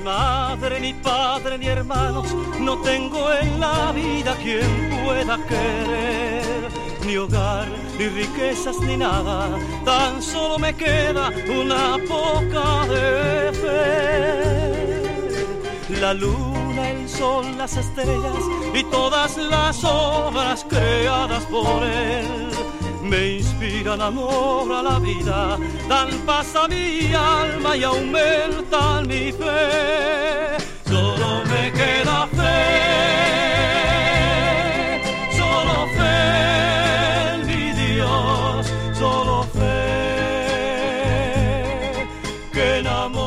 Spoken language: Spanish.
madre, ni padre, ni hermanos, no tengo en la vida quien pueda querer. Ni hogar, ni riquezas, ni nada, tan solo me queda una poca de fe. La luna, el sol, las estrellas y todas las obras creadas por él me inspiran amor a la vida, dan paz a mi alma y aumentan mi fe. Solo me queda fe, solo fe en mi Dios, solo fe que enamora.